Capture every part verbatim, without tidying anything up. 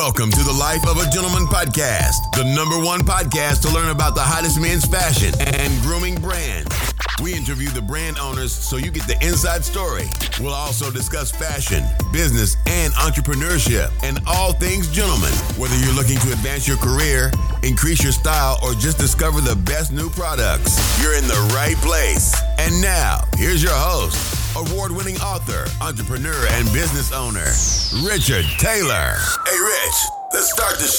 Welcome to the Life of a Gentleman podcast, the number one podcast to learn about the hottest men's fashion and grooming brands. We interview the brand owners so you get the inside story. We'll also discuss fashion, business, and entrepreneurship, and all things gentlemen. Whether you're looking to advance your career, increase your style, or just discover the best new products, you're in the right place. And now, here's your host, award-winning author, entrepreneur, and business owner, Richard Taylor. Hey, Rich, let's start the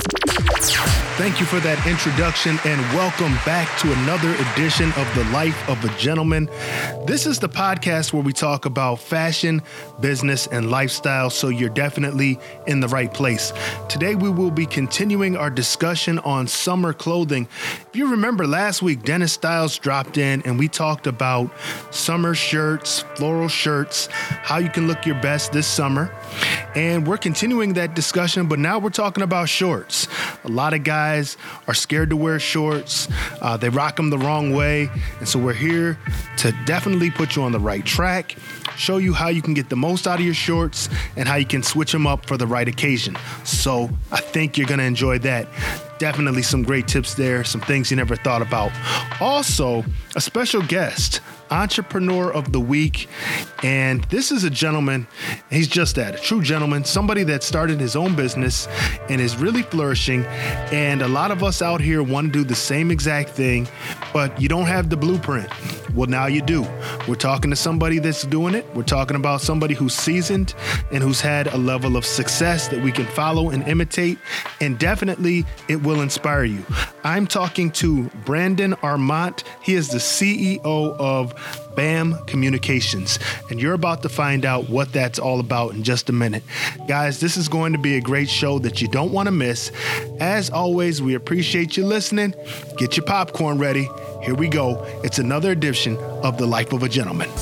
show. Thank you for that introduction and welcome back to another edition of The Life of a Gentleman. This is the podcast where we talk about fashion, business, and lifestyle, so you're definitely in the right place. Today, we will be continuing our discussion on summer clothing. If you remember last week, Dennis Styles dropped in and we talked about summer shirts, floral shirts, how you can look your best this summer. And we're continuing that discussion, but now we're talking about shorts. A lot of guys are scared to wear shorts. Uh, they rock them the wrong way. And so we're here to definitely put you on the right track, show you how you can get the most out of your shorts and how you can switch them up for the right occasion. So I think you're going to enjoy that. Definitely some great tips there, some things you never thought about. Also, a special guest, Entrepreneur of the Week. And this is a gentleman, he's just that, a true gentleman, somebody that started his own business and is really flourishing. And a lot of us out here want to do the same exact thing, but you don't have the blueprint. Well, now you do. We're talking to somebody that's doing it. We're talking about somebody who's seasoned and who's had a level of success that we can follow and imitate. And definitely it will inspire you. I'm talking to Brandon Armont. He is the C E O of BAM Communications, and you're about to find out what that's all about in just a minute. Guys, this is going to be a great show that you don't want to miss. As always, we appreciate you listening. Get your popcorn ready. Here we go. It's another edition of The Life of a Gentleman.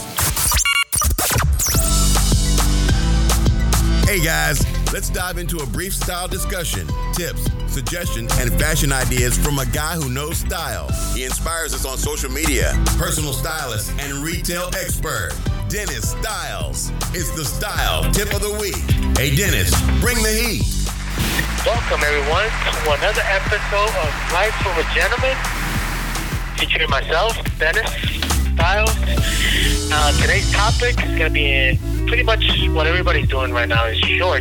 Hey guys, let's dive into a brief style discussion, tips, suggestions, and fashion ideas from a guy who knows style. He inspires us on social media, personal stylist, and retail expert, Dennis Styles. It's the Style Tip of the Week. Hey Dennis, bring the heat. Welcome everyone to another episode of Life of a Gentleman, featuring myself, Dennis Styles. Uh, today's topic is going to be pretty much what everybody's doing right now is shorts.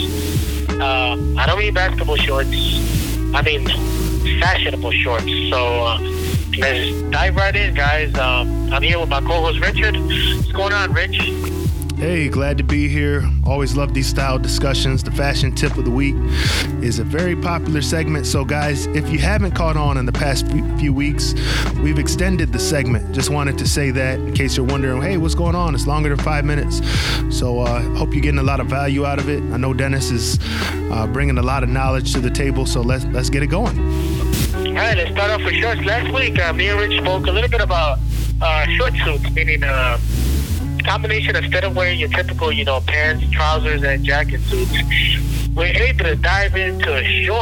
Uh, I don't mean basketball shorts. I mean fashionable shorts. So uh, let's dive right in, guys. Um, I'm here with my co-host, Richard. What's going on, Rich? Hey, glad to be here. Always love these style discussions. The fashion tip of the week is a very popular segment. So guys, if you haven't caught on in the past few weeks, we've extended the segment. Just wanted to say that in case you're wondering, hey, what's going on? It's longer than five minutes. So I uh, hope you're getting a lot of value out of it. I know Dennis is uh, bringing a lot of knowledge to the table. So let's, let's get it going. All right, let's start off with shorts. Last week, uh, me and Rich spoke a little bit about uh, short suits, meaning uh, combination, instead of wearing your typical, you know, pants, trousers, and jacket suits, we're able to dive into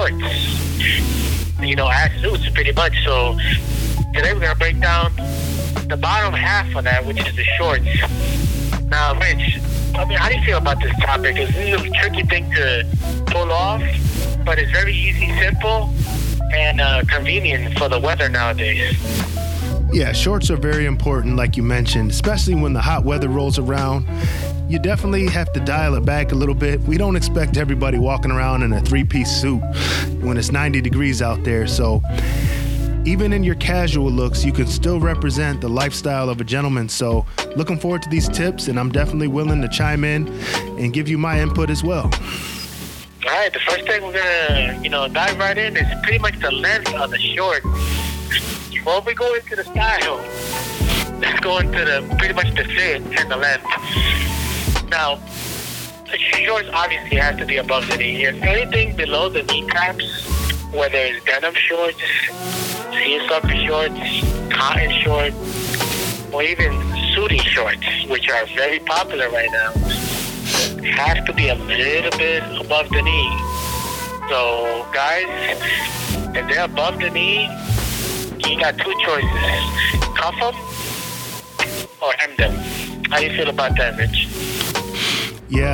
shorts, you know, as suits pretty much. So today we're going to break down the bottom half of that, which is the shorts. Now, Rich, I mean, how do you feel about this topic? Because this is a tricky thing to pull off, but it's very easy, simple, and uh, convenient for the weather nowadays. Yeah, shorts are very important, like you mentioned, especially when the hot weather rolls around. You definitely have to dial it back a little bit. We don't expect everybody walking around in a three-piece suit when it's ninety degrees out there. So even in your casual looks, you can still represent the lifestyle of a gentleman. So looking forward to these tips, and I'm definitely willing to chime in and give you my input as well. All right, the first thing we're going to, you know, dive right in is pretty much the length of the short. Before we go into the style, let's go into the pretty much the fit and the length. Now, the shorts obviously have to be above the knee. If anything below the kneecaps, whether it's denim shorts, seersucker shorts, cotton shorts, or even sooty shorts, which are very popular right now, has to be a little bit above the knee. So, guys, if they're above the knee, you got two choices: cuff them or hem them. How do you feel about that, Rich? Yeah,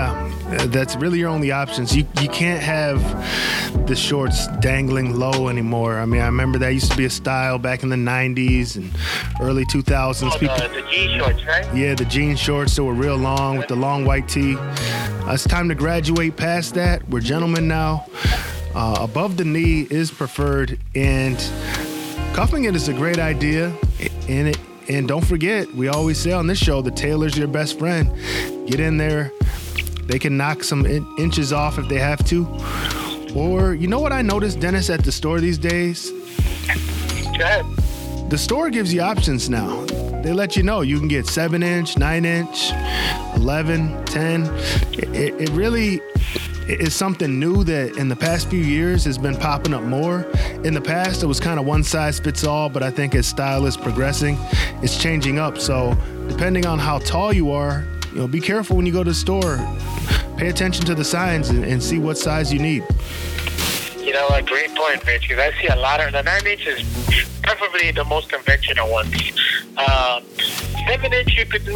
That's really your only options. You you can't have the shorts dangling low anymore. I mean, I remember that used to be a style back in the nineties and early two thousands. Oh, People, the, the jean shorts, right? yeah, the jean shorts that were real long with the long white tee. Uh, it's time to graduate past that. We're gentlemen now. Uh, above the knee is preferred, and cuffing it is a great idea. And it, and don't forget, we always say on this show, the tailor's your best friend. Get in there. They can knock some in- inches off if they have to. Or, you know what I noticed, Dennis, at the store these days? Go ahead. The store gives you options now. They let you know you can get seven inch, nine inch, eleven, ten. It, it really is something new that in the past few years has been popping up more. In the past, it was kind of one size fits all, but I think as style is progressing, it's changing up. So depending on how tall you are, you know, be careful when you go to the store. Pay attention to the signs and, and see what size you need. You know, a great point, Rich, because I see a lot of the nine inch is preferably the most conventional ones. Uh, seven inch you could do,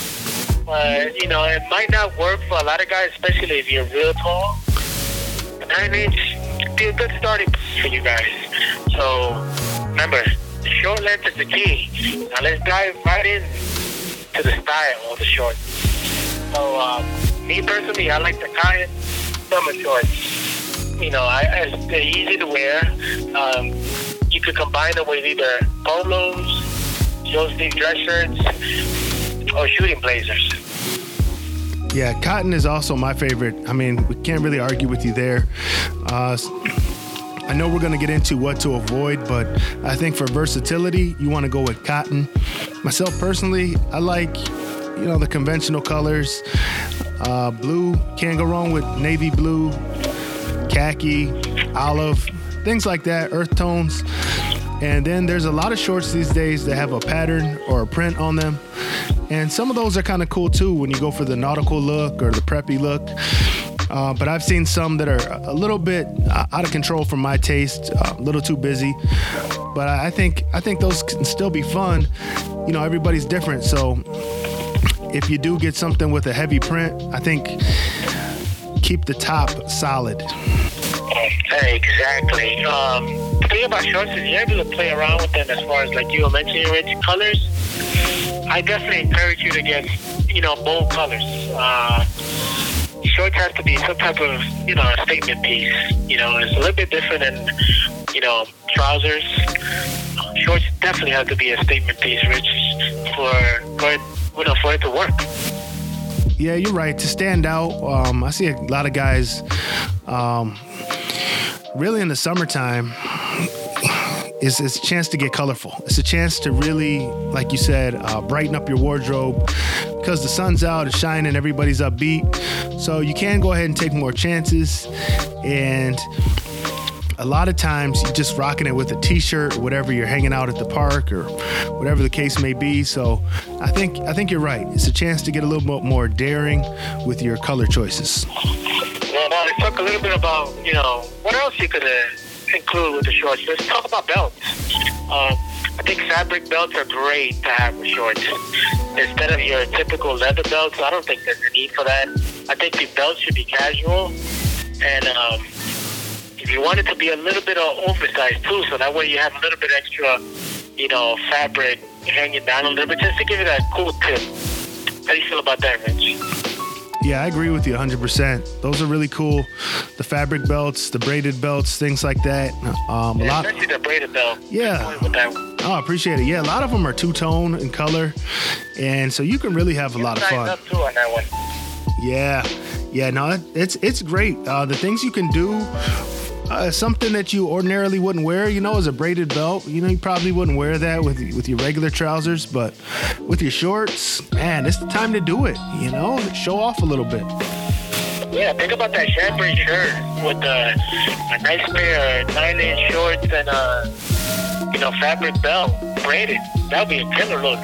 uh, you know, it might not work for a lot of guys, especially if you're real tall. The nine inch could be a good starting place for you guys. So remember, the short length is the key. Now let's dive right in to the style of the shorts. So, um, me personally, I like the cotton summer shorts. You know, I, I, they're easy to wear. Um, you could combine them with either polos, short-sleeve dress shirts, or shooting blazers. Yeah, cotton is also my favorite. I mean, we can't really argue with you there. Uh, I know we're going to get into what to avoid, but I think for versatility, you want to go with cotton. Myself personally, I like, you know, the conventional colors. Uh, blue, can't go wrong with navy blue, khaki, olive, things like that, earth tones. And then there's a lot of shorts these days that have a pattern or a print on them. And some of those are kind of cool too when you go for the nautical look or the preppy look. Uh, but I've seen some that are a little bit out of control for my taste, uh, a little too busy. But I think I think those can still be fun. You know, everybody's different. So if you do get something with a heavy print, I think keep the top solid. Exactly. Um, the thing about shorts is you're able to play around with them as far as, like you were mentioning, Rich, colors. I definitely encourage you to get, you know, bold colors. Uh, shorts have to be some type of, you know, a statement piece. You know, it's a little bit different than, you know, trousers. Shorts definitely have to be a statement piece, Rich, for, for, you know, for it to work. Yeah, you're right. To stand out, um, I see a lot of guys, um, really in the summertime, it's, it's a chance to get colorful. It's a chance to really, like you said, uh, brighten up your wardrobe because the sun's out, it's shining, everybody's upbeat. So you can go ahead and take more chances. And a lot of times you're just rocking it with a t-shirt, whatever, you're hanging out at the park or whatever the case may be. So I think I think you're right. It's a chance to get a little bit more daring with your color choices. Well, now let's talk a little bit about, you know, what else you could uh, include with the shorts. Let's talk about belts. Um, I think fabric belts are great to have with shorts. Instead of your typical leather belts, I don't think there's a need for that. I think the belt should be casual. And um, if you want it to be a little bit oversized too, so that way you have a little bit extra, you know, fabric hanging down a little bit, just to give it a cool tip. How do you feel about that, Rich? Yeah, I agree with you one hundred percent. Those are really cool. The fabric belts, the braided belts, things like that. Um, a yeah, lot, especially the braided belt. Yeah. With that one. Oh, I appreciate it. Yeah, a lot of them are two-tone in color, and so you can really have a lot of fun. Up too on that one. Yeah, yeah. No, it's it's great. Uh, the things you can do. Uh, something that you ordinarily wouldn't wear, you know, is a braided belt. You know, you probably wouldn't wear that with with your regular trousers, but with your shorts, man, it's the time to do it. You know, show off a little bit. Yeah, think about that chambray shirt with a, a nice pair of nine-inch shorts and a, you know, fabric belt, braided. That'd be a killer look.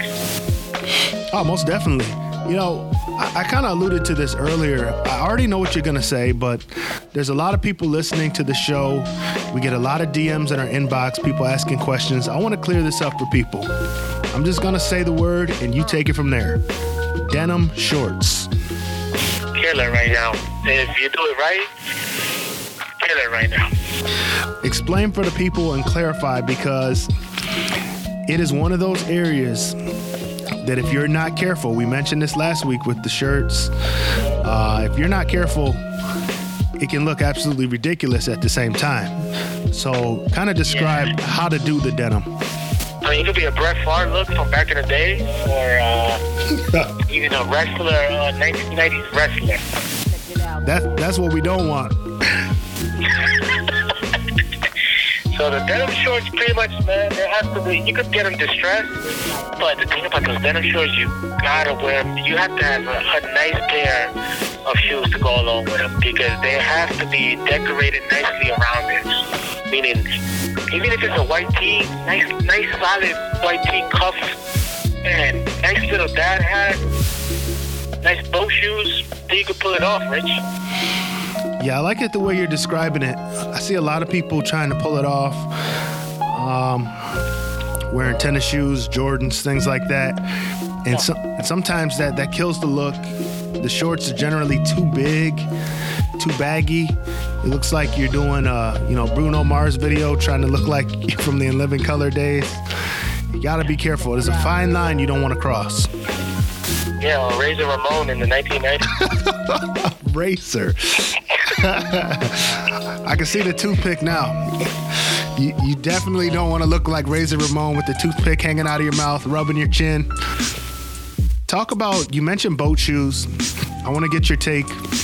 Oh, most definitely. You know, I, I kind of alluded to this earlier. I already know what you're going to say, but there's a lot of people listening to the show. We get a lot of D Ms in our inbox, people asking questions. I want to clear this up for people. I'm just going to say the word, and you take it from there. Denim shorts. Killer right now. if you do it right, kill it right now. Explain for the people and clarify, because it is one of those areas that if you're not careful, we mentioned this last week with the shirts, uh, if you're not careful, it can look absolutely ridiculous at the same time. So kind of describe yeah. how to do the denim. I mean, it could be a Brett Favre look from back in the day, or uh, even a wrestler, a nineteen nineties wrestler. That, that's what we don't want. So the denim shorts, pretty much, man, there has to be, you could get them distressed, but the thing about those denim shorts, you gotta wear them. You have to have a, a nice pair of shoes to go along with them, because they have to be decorated nicely around it. Meaning, even if it's a white tee, nice, nice solid white tee cuff, and nice little dad hat, nice bow shoes, then you can pull it off, Rich. Yeah, I like it the way you're describing it. I see a lot of people trying to pull it off, um, wearing tennis shoes, Jordans, things like that. And, so, and sometimes that, that kills the look. The shorts are generally too big, too baggy. It looks like you're doing a, you know, Bruno Mars video, trying to look like you're from the In Living Color days. You gotta be careful. There's a fine line you don't want to cross. Yeah, or Razor Ramon in the nineteen nineties. Razor. I can see the toothpick now. You, you definitely don't want to look like Razor Ramon with the toothpick hanging out of your mouth, rubbing your chin. Talk about, you mentioned boat shoes. I want to get your take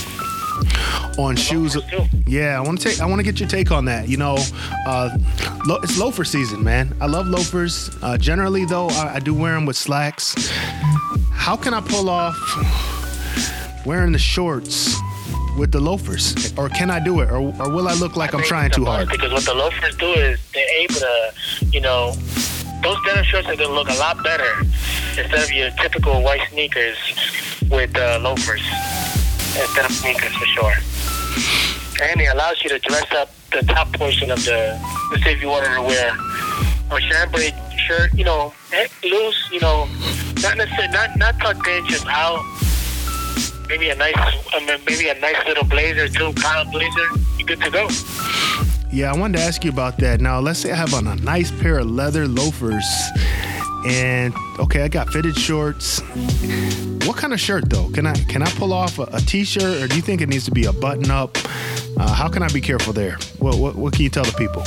on shoes. Yeah, I want to take. I want to get your take on that. You know, uh, lo- it's loafer season, man. I love loafers. Uh, generally, though, I, I do wear them with slacks. How can I pull off wearing the shorts with the loafers, or can I do it, or, or will I look like I I'm trying too hard? Because what the loafers do is they're able to, you know, those denim shorts are gonna look a lot better instead of your typical white sneakers with uh, loafers instead of sneakers for sure. And it allows you to dress up the top portion of the, let's say if you wanted to wear a chambray shirt, you know, loose, you know, not necessarily, not, not tucked in, just out. Maybe a nice, I mean, maybe a nice little blazer too, cotton blazer. You good to go. Yeah, I wanted to ask you about that. Now, let's say I have on a nice pair of leather loafers, and okay, I got fitted shorts. What kind of shirt though? Can I can I pull off a, a t-shirt, or do you think it needs to be a button-up? Uh, how can I be careful there? What, what what can you tell the people?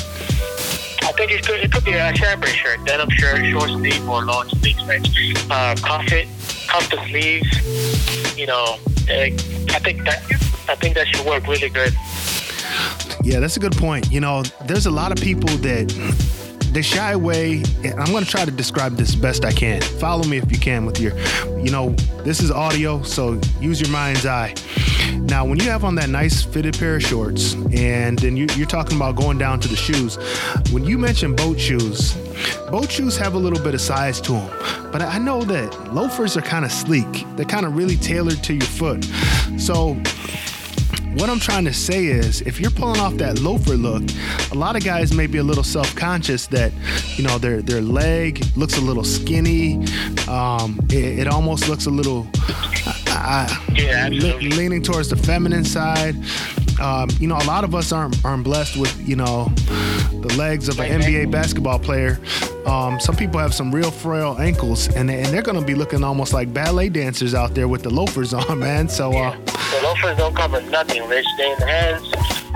I think it could, it could be a chambray shirt, denim shirt, short sleeve or long sleeves, right? Uh, cuff it, cuff the sleeves. You know, I think that I think that should work really good. Yeah, that's a good point. You know, there's a lot of people that they shy away. I'm going to try to describe this best I can. Follow me if you can with your, you know, this is audio, so use your mind's eye. Now, when you have on that nice fitted pair of shorts, and then you, you're talking about going down to the shoes, when you mention boat shoes, boat shoes have a little bit of size to them. But I know that loafers are kind of sleek. They're kind of really tailored to your foot. So what I'm trying to say is, if you're pulling off that loafer look, a lot of guys may be a little self-conscious that, you know, their their leg looks a little skinny. Um, it, it almost looks a little uh, yeah, le- leaning towards the feminine side. Um, you know, a lot of us aren't aren't blessed with, you know, the legs of an N B A basketball player. Um, some people have some real frail ankles, and, they, and they're going to be looking almost like ballet dancers out there with the loafers on, man. So, uh, the loafers don't cover nothing, Rich. They enhance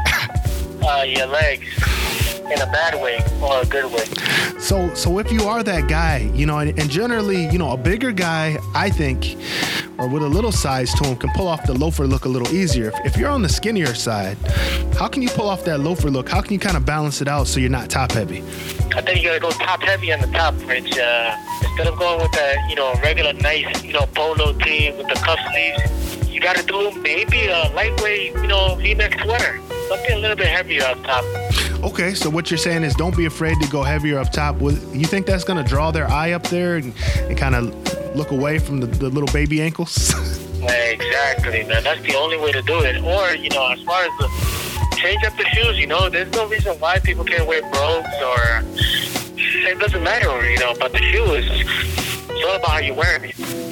uh, your legs in a bad way or a good way. So, so if you are that guy, you know, and, and generally, you know, a bigger guy, I think, or with a little size to him, can pull off the loafer look a little easier. If, if you're on the skinnier side, how can you pull off that loafer look? How can you kind of balance it out so you're not top heavy? I think you gotta go top heavy on the top, Rich. Uh, instead of going with that, you know, regular nice, you know, polo tee with the cuff sleeves, you gotta do maybe a lightweight, you know, V-neck sweater. Something a little bit heavier up top. Okay, so what you're saying is don't be afraid to go heavier up top. You think that's gonna draw their eye up there and, and kind of look away from the, the little baby ankles? Exactly, man. That's the only way to do it. Or, you know, as far as the change up the shoes, you know, there's no reason why people can't wear brogues or it doesn't matter, you know, but the shoe is, it's all about how you wear it.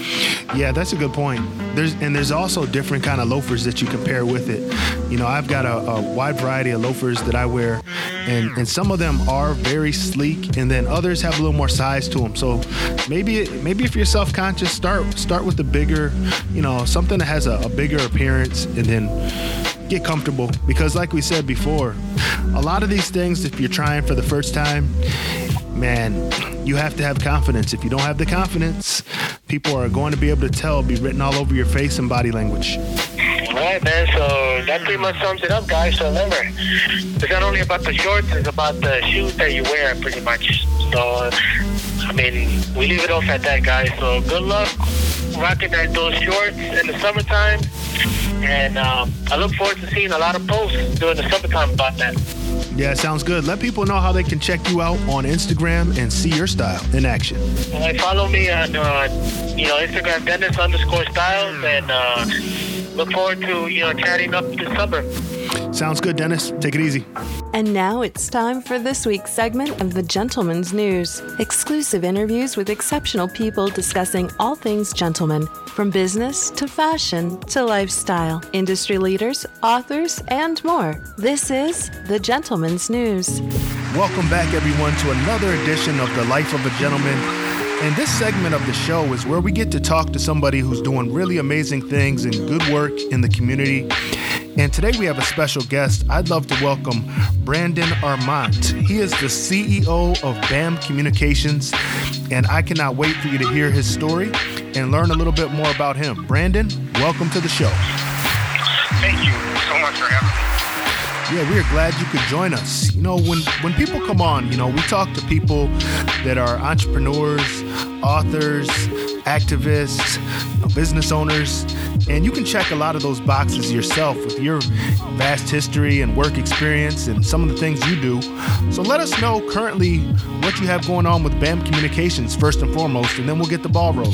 Yeah, that's a good point. There's and there's also different kind of loafers that you can pair with it. You know, I've got a, a wide variety of loafers that I wear, and, and some of them are very sleek, and then others have a little more size to them. So maybe maybe if you're self-conscious, start start with the bigger, you know, something that has a, a bigger appearance, and then get comfortable. Because like we said before, a lot of these things, if you're trying for the first time, man, you have to have confidence. If you don't have the confidence, people are going to be able to tell, be written all over your face in body language. All right, man. So that pretty much sums it up, guys. So remember, it's not only about the shorts, it's about the shoes that you wear, pretty much. So, I mean, we leave it off at that, guys. So good luck rocking that, those shorts in the summertime. And um, I look forward to seeing a lot of posts during the summertime about that. Yeah, sounds good. Let people know how they can check you out on Instagram and see your style in action. All right, follow me on, uh, you know, Instagram, Dennis underscore Styles, and uh, look forward to, you know, chatting up this summer. Sounds good, Dennis. Take it easy. And now it's time for this week's segment of The Gentleman's News. Exclusive interviews with exceptional people discussing all things gentleman, from business to fashion to lifestyle, industry leaders, authors, and more. This is The Gentleman's News. Welcome back, everyone, to another edition of The Life of a Gentleman. And this segment of the show is where we get to talk to somebody who's doing really amazing things and good work in the community. And today we have a special guest. I'd love to welcome Brandon Armant. He is the C E O of B A M Communications, and I cannot wait for you to hear his story and learn a little bit more about him. Brandon, welcome to the show. Thank you so much for having me. Yeah, we are glad you could join us. You know, when, when people come on, you know, we talk to people that are entrepreneurs, authors, activists, you know, business owners, and you can check a lot of those boxes yourself with your vast history and work experience and some of the things you do. So let us know currently what you have going on with B A M Communications first and foremost, and then we'll get the ball rolling.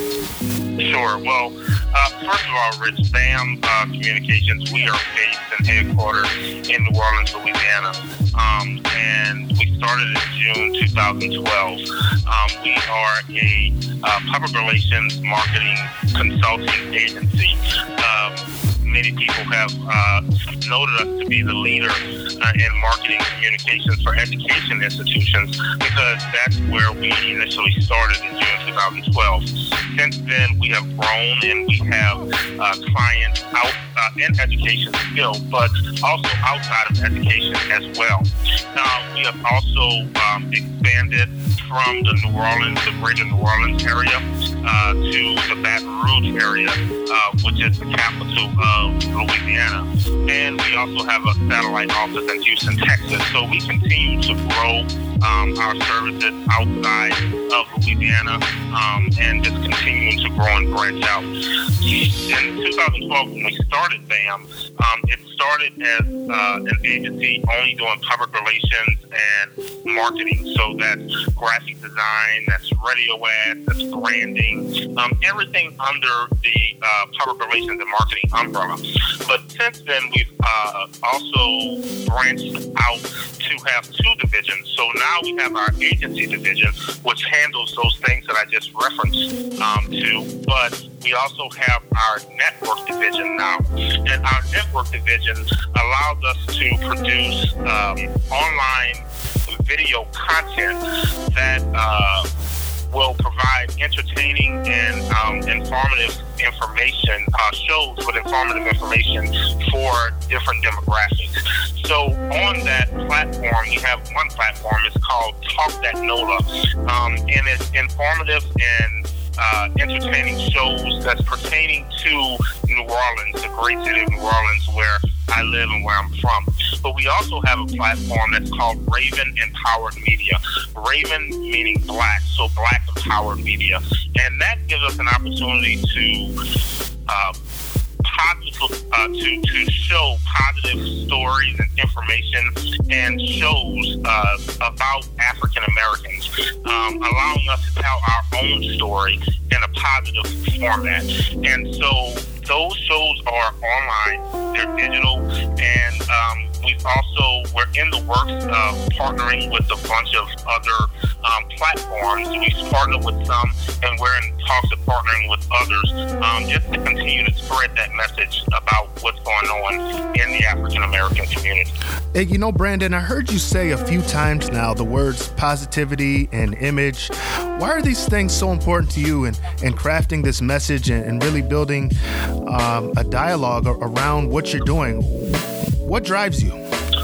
Sure. Well, uh, first of all, Rich, B A M uh, Communications, we are based and headquartered in New Orleans, Louisiana. Um, and we started in June two thousand twelve. Um, we are a uh, public relations marketing consulting agency. Um, many people have uh, noted us to be the leader uh, in marketing communications for education institutions because that's where we initially started in June two thousand twelve. Since then, we have grown and we have uh, clients out uh, in education still, but also outside of education as well. Uh, we have also um, expanded from the New Orleans, the greater New Orleans area, uh, to the Baton Rouge area, uh, which is the capital of Louisiana. And we also have a satellite office in Houston, Texas. So we continue to grow um, our services outside of Louisiana um, and just continuing to grow and branch out. In two thousand twelve, when we started B A M, um, it started as uh, an agency only doing public relations and marketing. So that's graphic design, that's radio ads, that's branding, um, everything under the uh, public relations and marketing umbrella. But since then, we've uh, also branched out to have two divisions. So now we have our agency division, which handles those things that I just referenced um, to, but we also have our network division now. And our network division allows us to produce um, online video content that uh, will provide entertaining and um, informative information, uh, shows with informative information for different demographics. So on that platform, we have one platform, it's called Talk That NOLA, um, and it's informative and Uh, entertaining shows that's pertaining to New Orleans, the great city of New Orleans, where I live and where I'm from. But we also have a platform that's called Raven Empowered Media. Raven meaning black, so black empowered media. And that gives us an opportunity to uh, positive, uh, to, to show positive stories and information and shows uh, about African Americans, um, allowing us to tell our own story in a positive format. And so those shows are online, they're digital, and um, we've also, we're in the works of partnering with a bunch of other um, platforms. We've partnered with some, and we're in talks of partnering with others, um, just to continue to spread that message about what's going on in the African American community. Hey, you know, Brandon, I heard you say a few times now the words positivity and image. Why are these things so important to you in, in crafting this message and, and really building um, a dialogue around what you're doing? What drives you?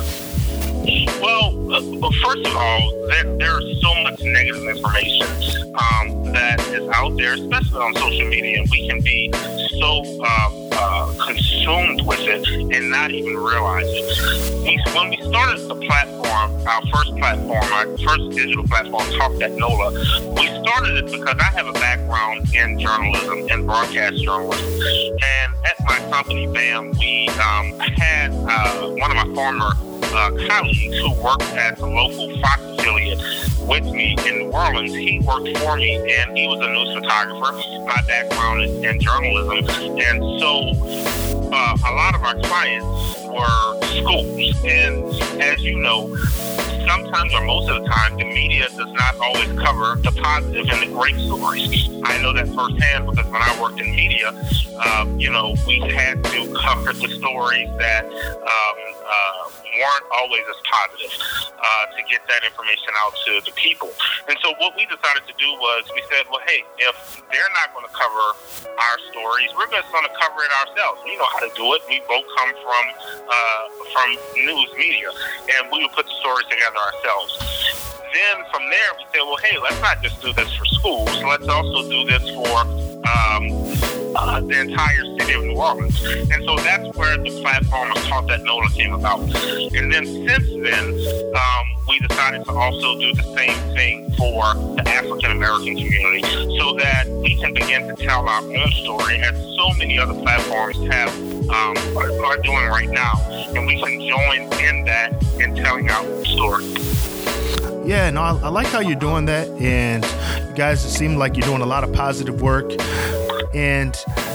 Well, uh, first of all, there, there's so much negative information um, that is out there, especially on social media, and we can be so uh, uh, consumed with it and not even realize it. We, when we started the platform, our first platform, our first digital platform, Talk That NOLA, we started it because I have a background in journalism and broadcast journalism. And at my company, BAM, we um, had uh, one of my former Uh, colleagues who worked at the local Fox affiliate with me in New Orleans. He worked for me, and he was a news photographer. My background is in journalism, and so uh, a lot of our clients were schools. And as you know, sometimes or most of the time, the media does not always cover the positive and the great stories. I know that firsthand because when I worked in media, uh, you know, we had to cover the stories that um, uh, weren't always as positive uh, to get that information out to the people. And so what we decided to do was we said, well, hey, if they're not going to cover our stories, we're just going to cover it ourselves. We know how to do it. We both come from uh, from news media, and we would put the stories together ourselves. Then from there, we said, well, hey, let's not just do this for schools. Let's also do this for um, uh, the entire city of New Orleans. And so that's where the platform of Talk That NOLA came about. And then since then, um, we decided to also do the same thing for the African American community so that we can begin to tell our own story, as so many other platforms have um, are, are doing right now. And we can join in that in telling our own story. Yeah, no, I, I like how you're doing that, and you guys seem like you're doing a lot of positive work. And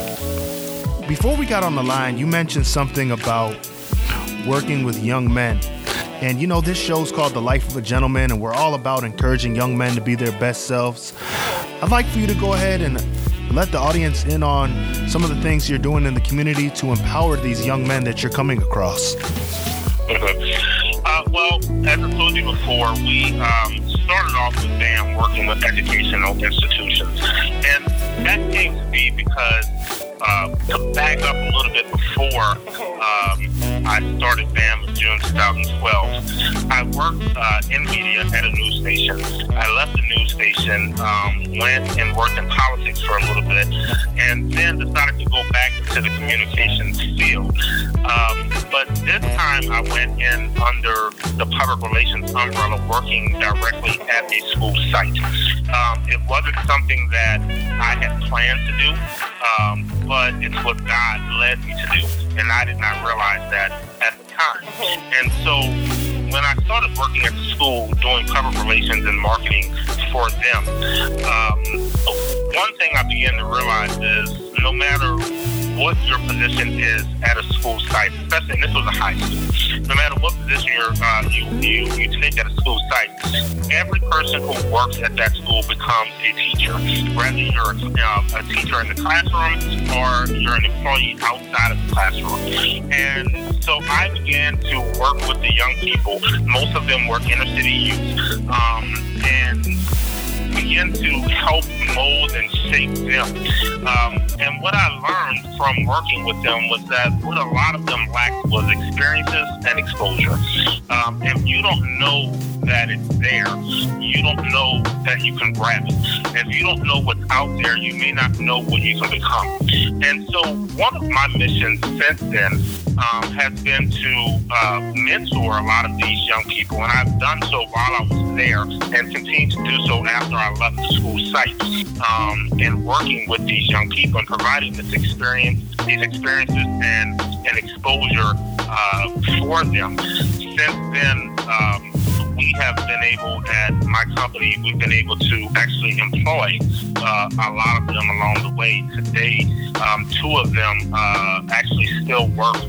before we got on the line, you mentioned something about working with young men. And you know, this show's called The Life of a Gentleman, and we're all about encouraging young men to be their best selves. I'd like for you to go ahead and let the audience in on some of the things you're doing in the community to empower these young men that you're coming across. Uh, well, as I told you before, we um, started off with BAM working with educational institutions. And that came to be because, uh, to back up a little bit before um, I started BAM in June twenty twelve, I worked uh, in media at a news station. I left the news station, um, went and worked in politics for a little bit, and then decided to go back into the communications field. Um, but this time I went in under the public relations umbrella, working directly at a school site. Um, it wasn't something that I had planned to do, um, but it's what God led me to do, and I did not realize that at the time. And so when I started working at the school doing public relations and marketing for them, um, one thing I began to realize is no matter what your position is at a school site, especially, and this was a high school, no matter what position you're, uh, you, you, you take at a school site, every person who works at that school becomes a teacher. Whether you're uh, a teacher in the classroom or you're an employee outside of the classroom. And so I began to work with the young people. Most of them were inner city youth. Um, and begin to help mold and shape them. Um, and what I learned from working with them was that what a lot of them lacked was experiences and exposure. Um, if you don't know that it's there, you don't know that you can grab it. If you don't know what's out there, you may not know what you can become. And so one of my missions since then um, has been to uh, mentor a lot of these young people. And I've done so while I was there and continue to do so after I left the school site, um, and working with these young people and providing this experience, these experiences and, and exposure uh, for them. Since then, um, we have been able, at my company, we've been able to actually employ uh, a lot of them along the way. Today, um, two of them uh, actually still work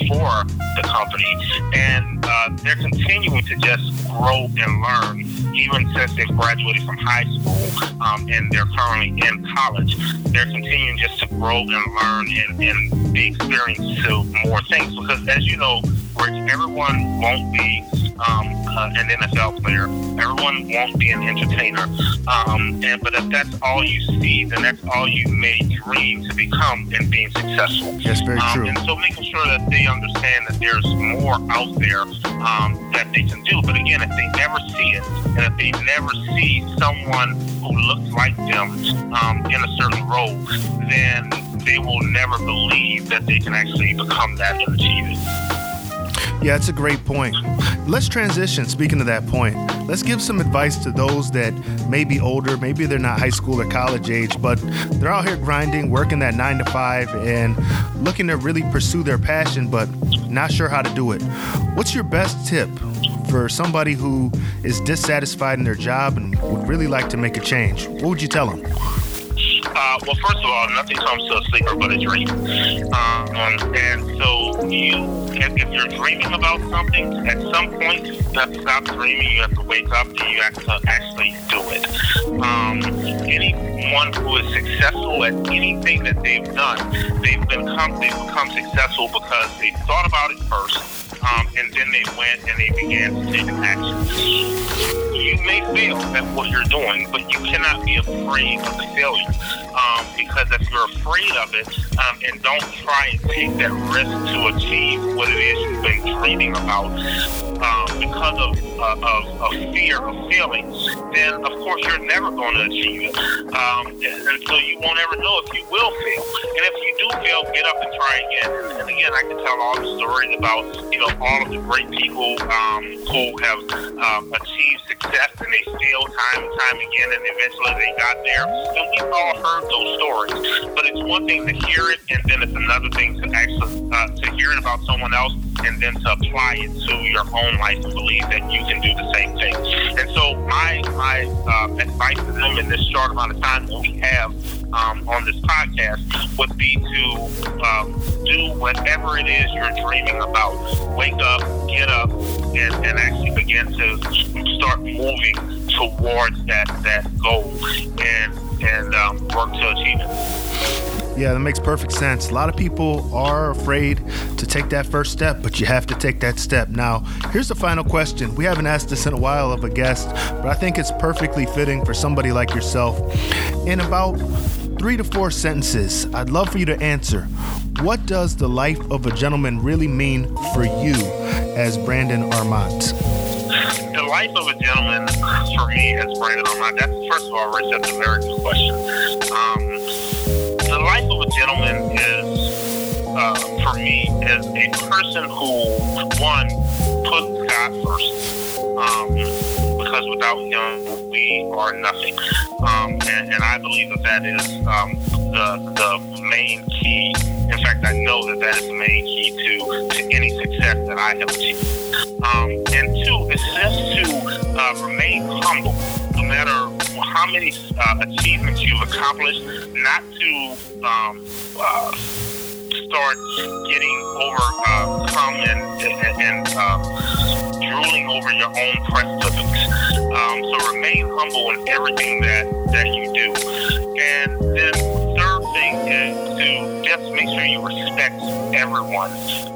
for the company, and uh, they're continuing to just grow and learn, even since they've graduated from high school um, and they're currently in college. They're continuing just to grow and learn and, and be experienced to more things, because as you know, Rich, everyone won't be um, uh, an N F L player. Everyone won't be an entertainer. Um, and but if that's all you see, then that's all you may dream to become in being successful. That's very um, true. And so making sure that they understand that there's more out there um, that they can do. But again, if they never see it, and if they never see someone who looks like them um, in a certain role, then they will never believe that they can actually become that and achieve it. Yeah, that's a great point. Let's transition. Speaking of that point, let's give some advice to those that may be older, maybe they're not high school or college age, but they're out here grinding, working that nine to five and looking to really pursue their passion, but not sure how to do it. What's your best tip for somebody who is dissatisfied in their job and would really like to make a change? What would you tell them? Uh, well, first of all, nothing comes to a sleeper but a dream. Um, and so you, if, if you're dreaming about something, at some point you have to stop dreaming, you have to wake up, and you have to actually do it. Um, anyone who is successful at anything that they've done, they've become, they've become successful because they thought about it first, um, and then they went and they began to take action. You may fail at what you're doing, but you cannot be afraid of the failure. Um, because if you're afraid of it um, and don't try and take that risk to achieve what it is you've been dreaming about um, because of, uh, of, of fear of failing, then of course you're never going to achieve it. Um, and, and so you won't ever know if you will fail. And if you do fail, get up and try again. And, and again, I can tell all the stories about, you know, all of the great people um, who have um, achieved success and they failed time and time again, and eventually they got there. And we've all heard those stories, but it's one thing to hear it, and then it's another thing to actually uh, to hear it about someone else, and then to apply it to your own life and believe that you can do the same thing. And so my my uh, advice to them in this short amount of time that we have um, on this podcast would be to um, do whatever it is you're dreaming about. Wake up, get up, and, and actually begin to start moving towards that that goal, and and um, work to achieve it. Yeah, that makes perfect sense. A lot of people are afraid to take that first step, but you have to take that step. Now, here's the final question. We haven't asked this in a while of a guest, but I think it's perfectly fitting for somebody like yourself. In about three to four sentences, I'd love for you to answer. What does the life of a gentleman really mean for you as Brandon Armont? The life of a gentleman, for me, as Brandon Armont, that's, first of all, Rich, that's a very good question. Um, the life of a gentleman is, uh, for me, is a person who, one, puts God first. Um, because without him, we are nothing. Um, and, and I believe that that is um, the, the main key. In fact, I know that that is the main key to, to any success that I have achieved. Um, and two, it's just to uh, remain humble, no matter how many uh, achievements you've accomplished, not to um, uh, start getting overcome uh, and, and, and uh, drooling over your own precipice. Um, so remain humble in everything that, that you do. And then third thing is to just make sure you respect everyone.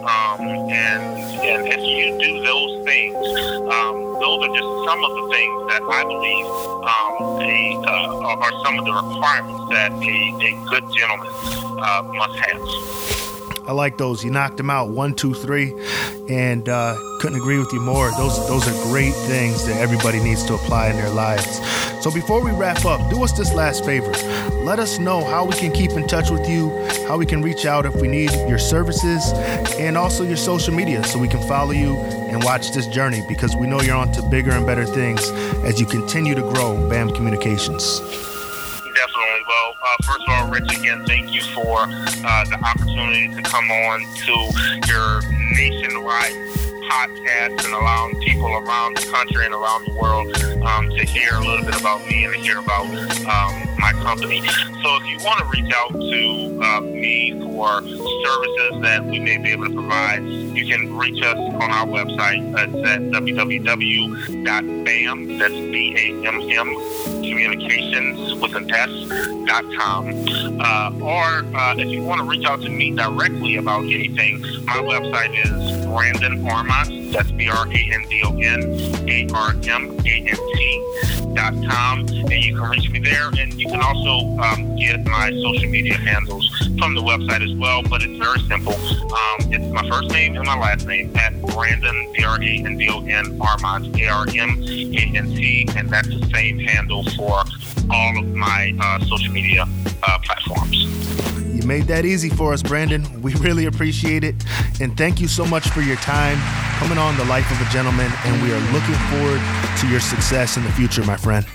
Um, and, and if you do those things, um, those are just some of the things that I believe um, a, uh, are some of the requirements that a, a good gentleman uh, must have. I like those. You knocked them out one, two, three, and uh, couldn't agree with you more. Those those are great things that everybody needs to apply in their lives. So before we wrap up, do us this last favor. Let us know how we can keep in touch with you, how we can reach out if we need your services, and also your social media so we can follow you and watch this journey, because we know you're on to bigger and better things as you continue to grow BAM Communications. Definitely. Well, uh, first of all, Rich, again, thank you for uh, the opportunity to come on to your nationwide podcast and allowing people around the country and around the world um, to hear a little bit about me and to hear about um, my company. So if you want to reach out to uh, me for services that we may be able to provide, you can reach us on our website. It's at w w w dot bam, that's B A M M, communications with an S, dot com. Uh, or uh, if you want to reach out to me directly about anything, my website is Brandon Armont, that's B R A N D O N A R M A N T dot com, and you can reach me there, and you can also um, get my social media handles from the website as well, but it's very simple. Um, it's my first name and my last name, at Brandon, B R A N D O N, Armont, A R M A N T, and that's the same handle for all of my uh, social media uh, platforms. You made that easy for us, Brandon. We really appreciate it. And thank you so much for your time coming on The Life of a Gentleman. And we are looking forward to your success in the future, my friend.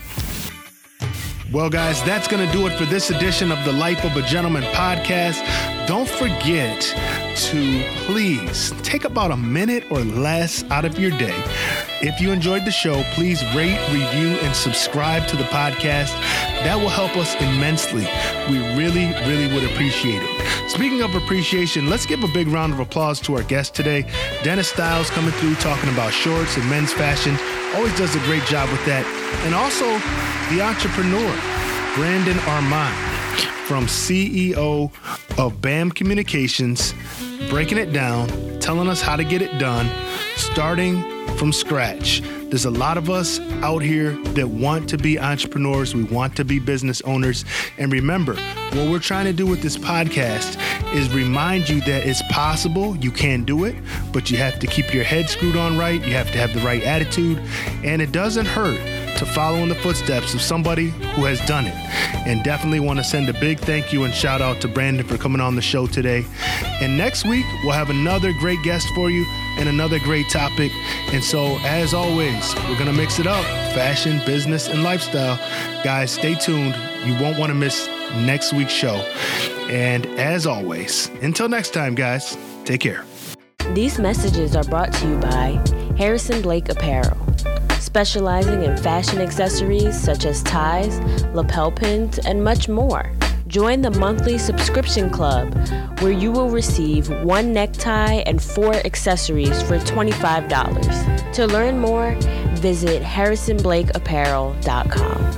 Well, guys, that's going to do it for this edition of the Life of a Gentleman podcast. Don't forget to please take about a minute or less out of your day. If you enjoyed the show, please rate, review, and subscribe to the podcast. That will help us immensely. We really, really would appreciate it. Speaking of appreciation, let's give a big round of applause to our guest today. Dennis Styles coming through talking about shorts and men's fashion. Always does a great job with that. And also the entrepreneur, Brandon Armont, from C E O of BAM Communications, breaking it down, telling us how to get it done, starting from scratch. There's a lot of us out here that want to be entrepreneurs. We want to be business owners. And remember, what we're trying to do with this podcast is remind you that it's possible. You can do it, but you have to keep your head screwed on right. You have to have the right attitude. And it doesn't hurt to follow in the footsteps of somebody who has done it. And definitely want to send a big thank you and shout out to Brandon for coming on the show today. And next week, we'll have another great guest for you and another great topic. And so, as always, we're going to mix it up. Fashion, business, and lifestyle. Guys, stay tuned. You won't want to miss next week's show. And as always, until next time, guys, take care. These messages are brought to you by Harrison Blake Apparel, specializing in fashion accessories such as ties, lapel pins, and much more. Join the monthly subscription club where you will receive one necktie and four accessories for twenty-five dollars. To learn more, visit harrison blake apparel dot com.